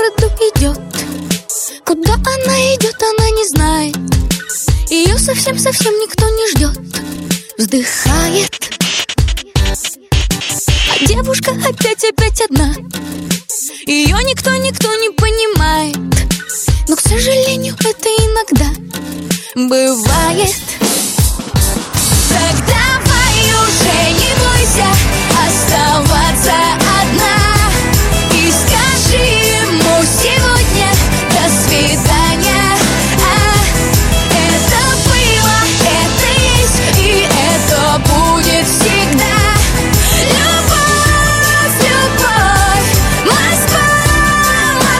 городу идет. Куда она идет, она не знает. Ее совсем-совсем никто не ждет. Вздыхает. А девушка опять одна. Ее никто не понимает. Но, к сожалению, это иногда бывает.